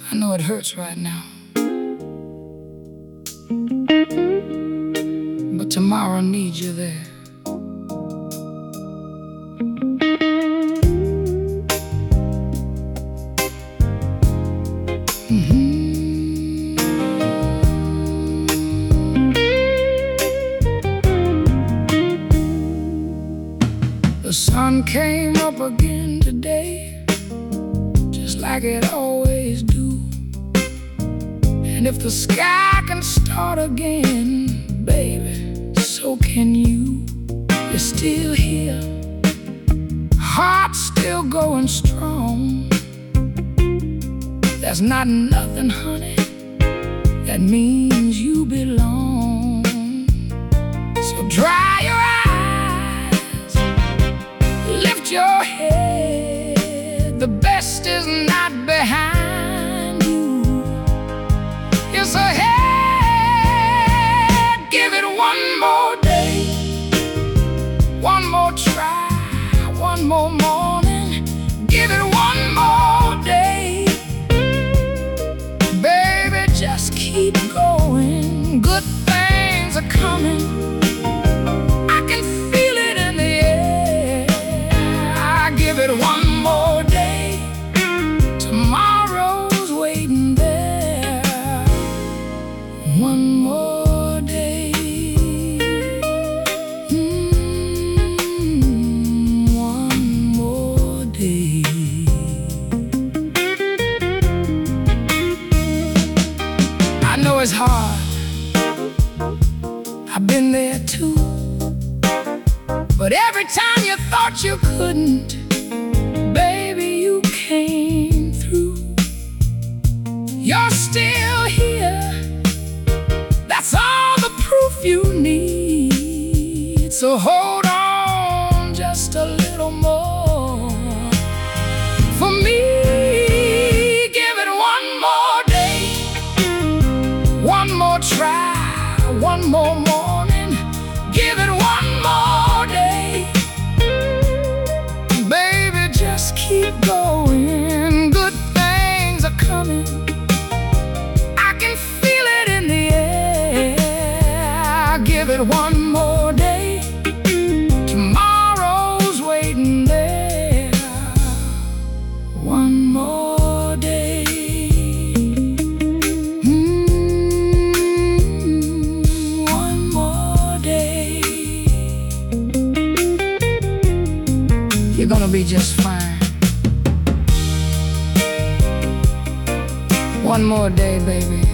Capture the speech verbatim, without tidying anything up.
I know it hurts right now, but tomorrow needs you there. Mm-hmm. The sun came up again today, just like it always do. And if the sky can start again, baby, so can you. You're still here, heart still going strong. There's not nothing, honey, that means you belong. So dry your eyes, lift your head. The best is not behind you, it's ahead. Give it one more day, one more try, one more morning. Give it one more day, baby, just keep going. Good things are coming, I can feel it in the air. I give it one more day, tomorrow's waiting there. One more day, mm, one more day. I know it's hard, I've been there too. But every time you thought you couldn't, baby, you came through. You're still here, that's all the proof you need. So hold on just a little more for me. Give it one more day, one more try, one more morning. Give it one more day, baby, just keep going. Good things are coming, I can feel it in the air. Give it one more day, tomorrow's waiting there. One more day, mm, one more day. You're gonna be just fine. One more day, baby.